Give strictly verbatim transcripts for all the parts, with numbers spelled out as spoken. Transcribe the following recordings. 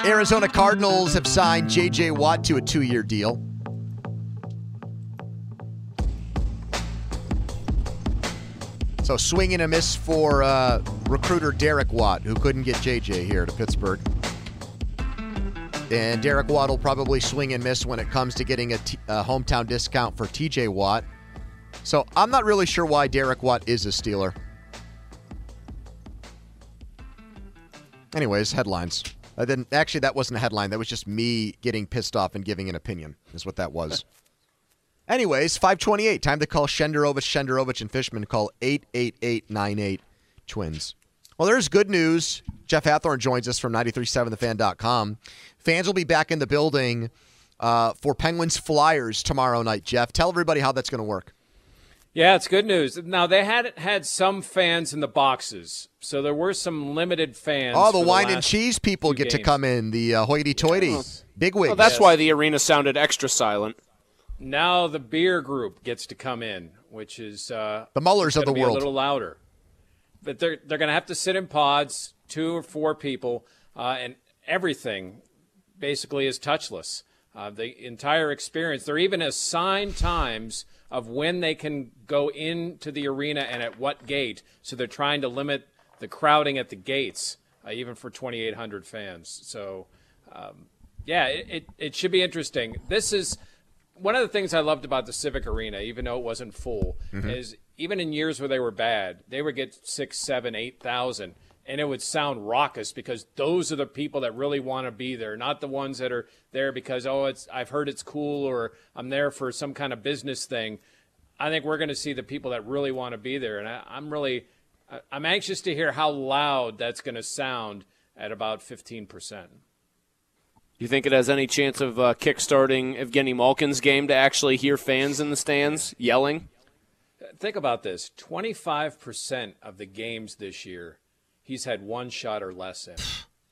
Arizona Cardinals have signed J J. Watt to a two-year deal. So swing and a miss for uh, recruiter Derek Watt, who couldn't get J J here to Pittsburgh. And Derek Watt will probably swing and miss when it comes to getting a, t- a hometown discount for T J. Watt. So I'm not really sure why Derek Watt is a Steeler. Anyways, headlines. Uh, then actually, that wasn't a headline. That was just me getting pissed off and giving an opinion, is what that was. Anyways, five twenty-eight. Time to call Shenderovich, Shenderovich, and Fishman. Call eight eight eight nine eight twins. Well, there's good news. Jeff Hathorn joins us from nine three seven the fan dot com. Fans will be back in the building uh, for Penguins Flyers tomorrow night. Jeff, tell everybody how that's going to work. Yeah, it's good news. Now, they had had some fans in the boxes, so there were some limited fans. Oh, the for wine the and cheese people get games. to come in, the uh, hoity-toity Yes. bigwigs. Well, that's Yes. why the arena sounded extra silent. Now the beer group gets to come in, which is uh, The Mullers of gonna the be world. a little louder. But they're they're going to have to sit in pods, two or four people, uh, and everything basically is touchless. Uh, the entire experience. They're even assigned times of when they can go into the arena and at what gate. So they're trying to limit the crowding at the gates, uh, even for twenty-eight hundred fans. So, um, yeah, it, it, it should be interesting. This is one of the things I loved about the Civic Arena, even though it wasn't full, mm-hmm. is even in years where they were bad, they would get six, seven, eight thousand. And it would sound raucous because those are the people that really want to be there, not the ones that are there because, oh, it's I've heard it's cool or I'm there for some kind of business thing. I think we're going to see the people that really want to be there. And I, I'm really I'm anxious to hear how loud that's going to sound at about fifteen percent. You think it has any chance of uh, kickstarting Evgeny Malkin's game to actually hear fans in the stands yelling? Think about this. twenty-five percent of the games this year he's had one shot or less in.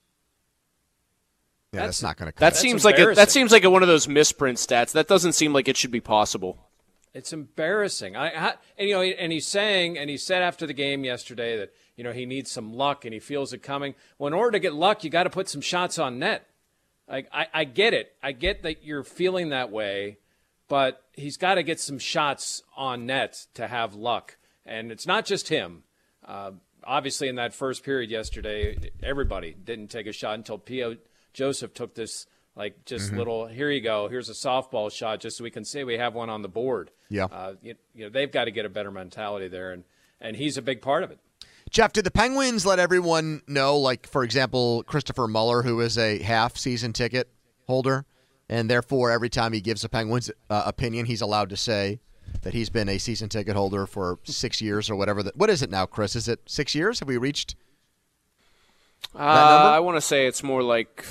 Yeah, that's, that's not going to. That seems like a, that seems like a, one of those misprint stats. That doesn't seem like it should be possible. It's embarrassing. I, I and you know, and he's saying, and he said after the game yesterday that you know he needs some luck and he feels it coming. Well, in order to get luck, you got to put some shots on net. Like I, I get it. I get that you're feeling that way, but he's got to get some shots on net to have luck. And it's not just him. Uh, Obviously, in that first period yesterday, everybody didn't take a shot until P O. Joseph took this, like, just mm-hmm. little, here you go, here's a softball shot, just so we can say we have one on the board. Yeah. Uh, you, you know, they've got to get a better mentality there, and, and he's a big part of it. Jeff, did the Penguins let everyone know, like, for example, Christopher Muller, who is a half-season ticket holder, and therefore every time he gives a Penguins uh, opinion, he's allowed to say that he's been a season ticket holder for six years or whatever. That, what is it now, Chris? Is it six years? Have we reached that uh, number? I want to say it's more like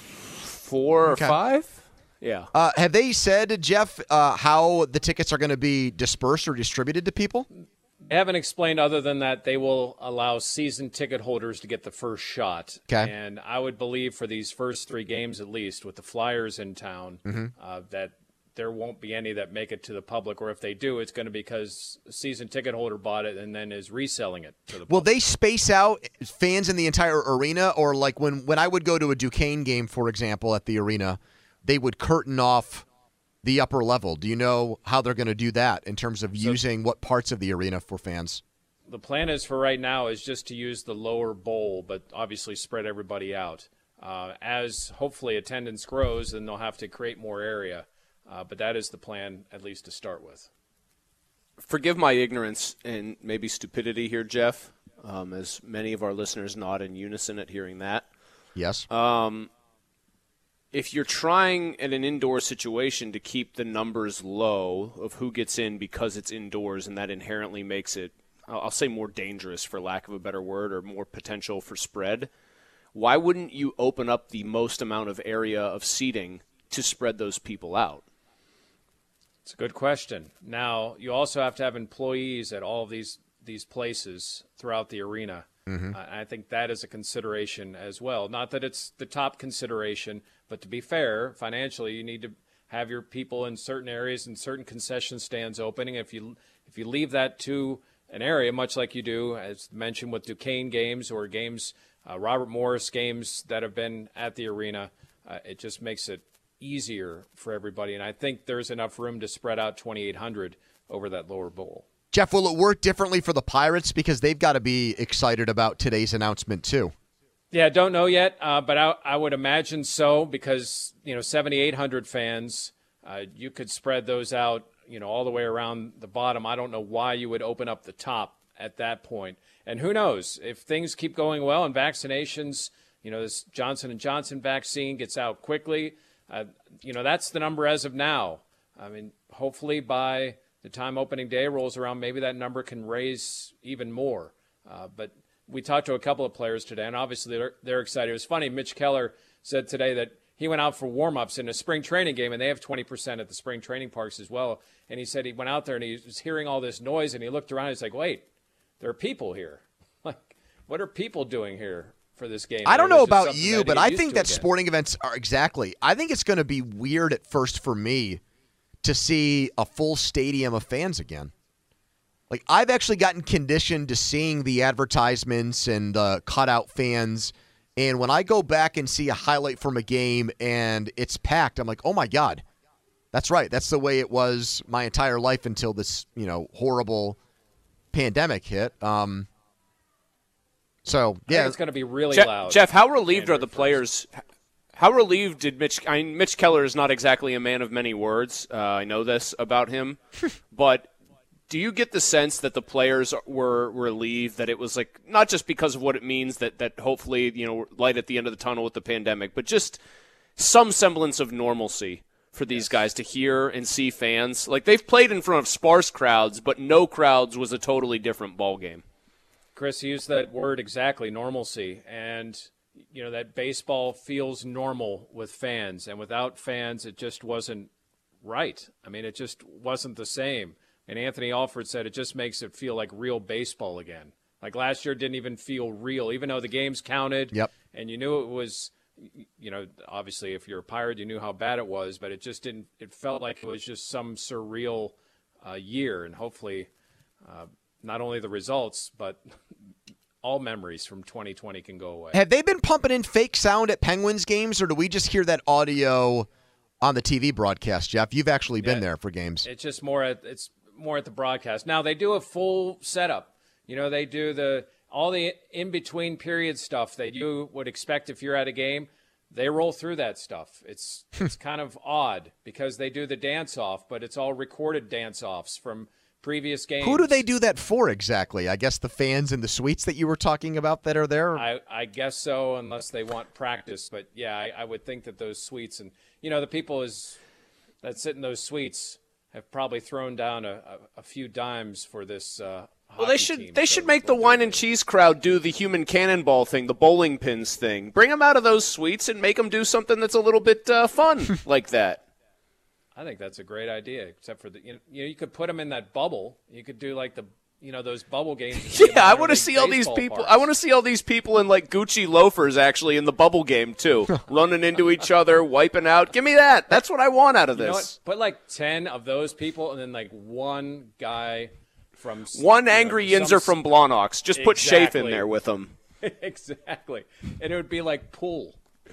four okay. or five. Yeah. Uh, have they said, Jeff, uh, how the tickets are going to be dispersed or distributed to people? They haven't explained other than that they will allow season ticket holders to get the first shot. Okay. And I would believe for these first three games at least, with the Flyers in town, mm-hmm. uh, that there won't be any that make it to the public, or if they do, it's going to be because a season ticket holder bought it and then is reselling it to the public. Will they space out fans in the entire arena, or like when, when I would go to a Duquesne game, for example, at the arena, they would curtain off the upper level? Do you know how they're going to do that in terms of so, using what parts of the arena for fans? The plan is for right now is just to use the lower bowl, but obviously spread everybody out. Uh, as hopefully attendance grows, then they'll have to create more area. Uh, but that is the plan, at least to start with. Forgive my ignorance and maybe stupidity here, Jeff, um, as many of our listeners nod in unison at hearing that. Yes. Um, if you're trying in an indoor situation to keep the numbers low of who gets in because it's indoors, and that inherently makes it, I'll say more dangerous for lack of a better word, or more potential for spread, why wouldn't you open up the most amount of area of seating to spread those people out? It's a good question. Now, you also have to have employees at all of these these places throughout the arena. Mm-hmm. Uh, I think that is a consideration as well. Not that it's the top consideration, but to be fair, financially, you need to have your people in certain areas and certain concession stands opening. If you if you leave that to an area, much like you do, as mentioned with Duquesne games or games uh, Robert Morris games that have been at the arena. Uh, it just makes it easier for everybody. And I think there's enough room to spread out twenty-eight hundred over that lower bowl. Jeff, will it work differently for the Pirates? Because they've got to be excited about today's announcement, too. Yeah, don't know yet, uh, but I, I would imagine so because, you know, seventy-eight hundred fans, uh, you could spread those out, you know, all the way around the bottom. I don't know why you would open up the top at that point. And who knows, if things keep going well and vaccinations, you know, this Johnson and Johnson vaccine gets out quickly, uh, you know, that's the number as of now. I mean, hopefully by the time opening day rolls around, maybe that number can raise even more. Uh, but we talked to a couple of players today, and obviously they're, they're excited. It was funny, Mitch Keller said today that he went out for warm-ups in a spring training game, and they have twenty percent at the spring training parks as well. And he said he went out there and he was hearing all this noise, and he looked around and he's like, wait, there are people here. Like, what are people doing here for this game? I don't And it know was just about something you, that but he's I used think to that again. sporting events are exactly. I think it's going to be weird at first for me to see a full stadium of fans again. Like, I've actually gotten conditioned to seeing the advertisements and the cutout fans. And when I go back and see a highlight from a game and it's packed, I'm like, oh, my God. That's right. That's the way it was my entire life until this, you know, horrible pandemic hit. Um, so, I think yeah. it's going to be really Jeff, loud. Jeff, how relieved January are the first. players? How relieved did Mitch? I mean, Mitch Keller is not exactly a man of many words. Uh, I know this about him, but do you get the sense that the players were relieved that it was like not just because of what it means that that hopefully you know light at the end of the tunnel with the pandemic, but just some semblance of normalcy for these yes. guys to hear and see fans? Like they've played in front of sparse crowds, but no crowds was a totally different ball game. Chris used that word exactly, normalcy, and you know that baseball feels normal with fans, and without fans, it just wasn't right. I mean, it just wasn't the same. And Anthony Alford said it just makes it feel like real baseball again. Like last year didn't even feel real, even though the games counted. Yep. And you knew it was, you know, obviously if you're a Pirate, you knew how bad it was, but it just didn't, it felt like it was just some surreal uh, year. And hopefully uh, not only the results, but all memories from twenty twenty can go away. Have they been pumping in fake sound at Penguins games, or do we just hear that audio on the T V broadcast, Jeff? You've actually been Yeah, there for games. It's just more at, it's more at the broadcast. Now they do a full setup. You know, they do the all the in-between period stuff that you would expect if you're at a game. They roll through that stuff. It's it's kind of odd because they do the dance-off, but it's all recorded dance-offs from previous games. Who do they do that for exactly? I guess the fans in the suites that you were talking about that are there? I, I guess so, unless they want practice. But, yeah, I, I would think that those suites and, you know, the people is that sit in those suites have probably thrown down a, a, a few dimes for this uh, Well, they hockey should team. they So should make the what wine they're and doing- cheese crowd do the human cannonball thing, the bowling pins thing. Bring them out of those suites and make them do something that's a little bit uh, fun like that. I think that's a great idea, except for the you know, you know you could put them in that bubble. You could do like the you know those bubble games. you see in Yeah, I minor want to league see all these baseball people. parks. I want to see all these people in like Gucci loafers actually in the bubble game too, running into each other, wiping out. Give me that. That's what I want out of You know this. what? Put like ten of those people, and then like one guy from One you know, angry some- Yinzer from Blawnox. Just put Shafe in Exactly. there with them. exactly, and it would be like pool.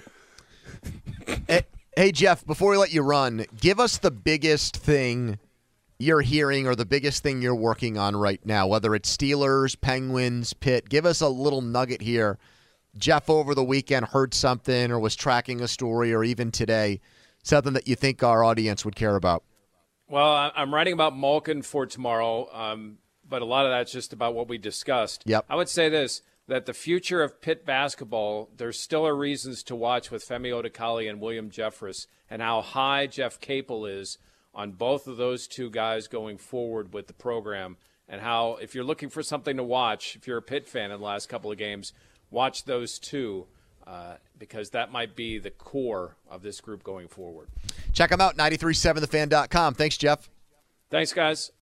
Hey, hey, Jeff, before we let you run, give us the biggest thing you're hearing or the biggest thing you're working on right now, whether it's Steelers, Penguins, Pitt. Give us a little nugget here. Jeff over the weekend heard something or was tracking a story, or even today, something that you think our audience would care about. Well, I- I'm writing about Malkin for tomorrow, um, but a lot of that's just about what we discussed. Yep. I would say this, that the future of Pitt basketball, there still are reasons to watch with Femi Odekali and William Jeffress, and how high Jeff Capel is on both of those two guys going forward with the program, and how if you're looking for something to watch, if you're a Pitt fan in the last couple of games, watch those two. Uh, because that might be the core of this group going forward. Check them out, nine three seven the fan dot com. Thanks, Jeff. Thanks, guys.